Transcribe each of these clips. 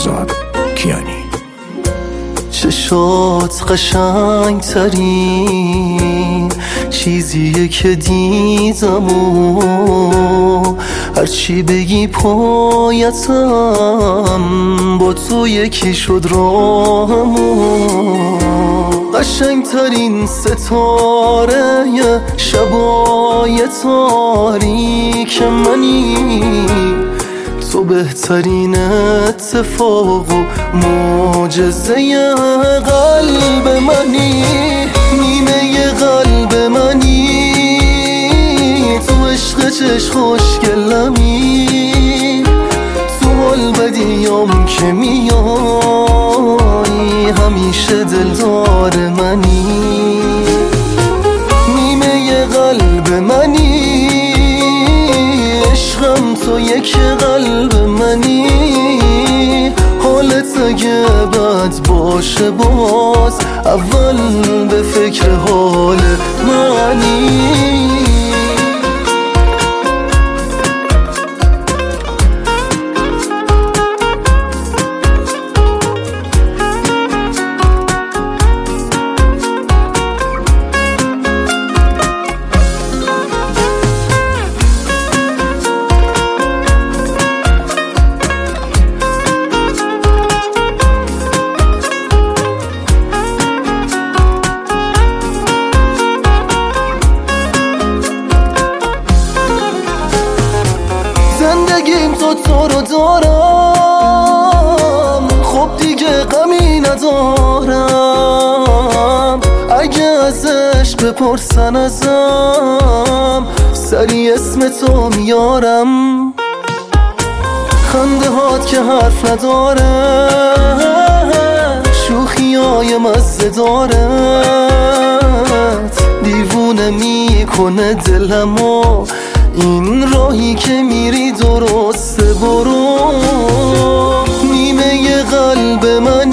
بهزاد کیانی. چشات قشنگ ترین چیزیه که دیدم و هرچی بگی پایتم با تو یکی شد راهمو. قشنگ ترین ستاره شبای تاریک منی، تو بهترین اتفاق و معجزه قلب منی. نیمه قلب منی، تو عشق چش خوشگلمی، تو حال بدیام که میایی همیشه دلدار منی. نیمه قلب منی، عشقم تو یک قلب منی. حالت اگه بد باشه باز اول به فکر حال منی. زندگیم تو رو دارم، خب دیگه غمی ندارم. اگه ازش بپرسن ازم سری اسم تو میارم. خنده هات که حرف نداره، شوخیای مزه دارت، دیوونه میکنه دلمو. این راهی که میری درسته برو. نیمه قلب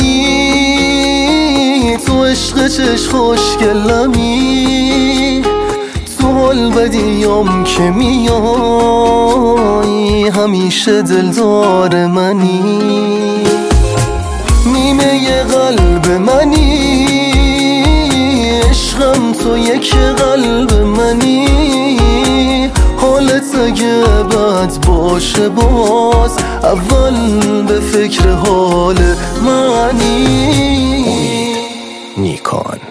منی، تو عشق چش خوشگلمی، تو حال بدیام که میایی همیشه دلدار منی. نیمه قلب منی، عشقم تو یک قلب منی. حالت اگه بد باشه باز اول به فکر حال منی. نیکان.